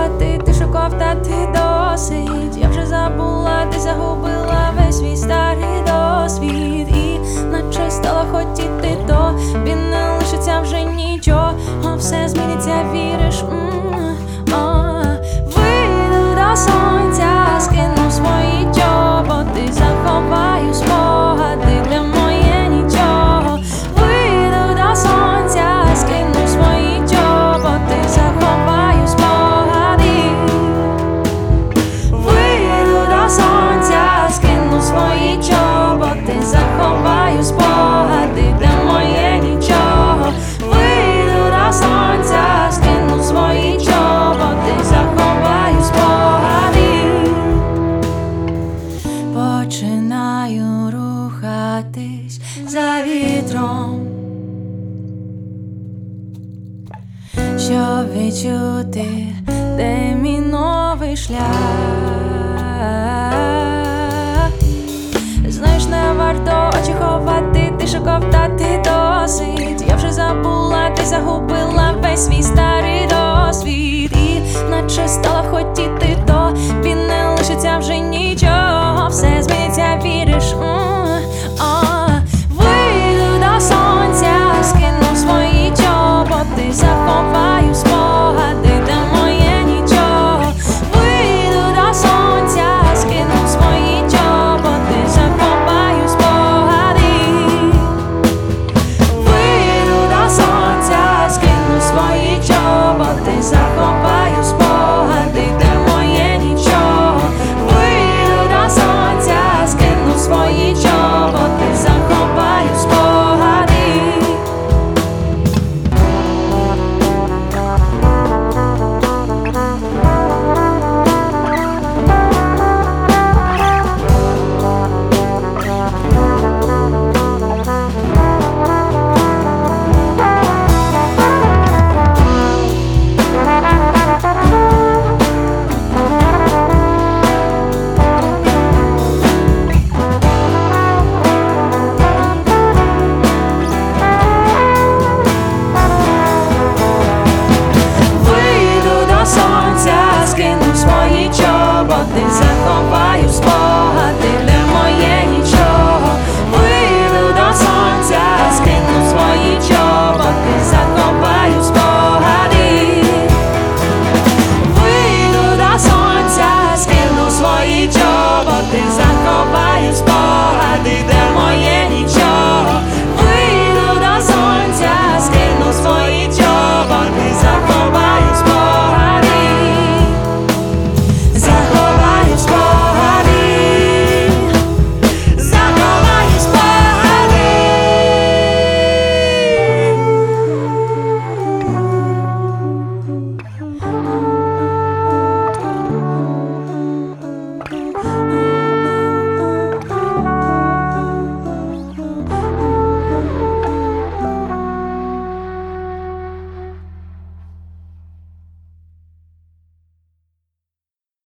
заховати, ти шукав, та ти досить. Я вже забула, ти загубила весь свій старий досвід. І наче стала хотіти, тобі не лишиться вже нічого. Все зміниться, віриш? Вийду до сонця, скину свої чоботи, заховаю спогади для моє нічого. Вийду до сонця, скину свої чоботи, заховаю спогади. Вийду до сонця, скину свої чоботи, заховаю спогади для моє нічого. Вийду до сонця, скину свої чоботи, заховаю спогади. Починаю рухатись за вітром, щоб відчути, де мій новий шлях. Знаєш, не варто очі ховати, ти шукав, та ти досить. Я вже забула, ти загубила весь свій старий досвід. І наче стала хотіти, тобі не лишиться вже нічого. Все зміниться, віриш?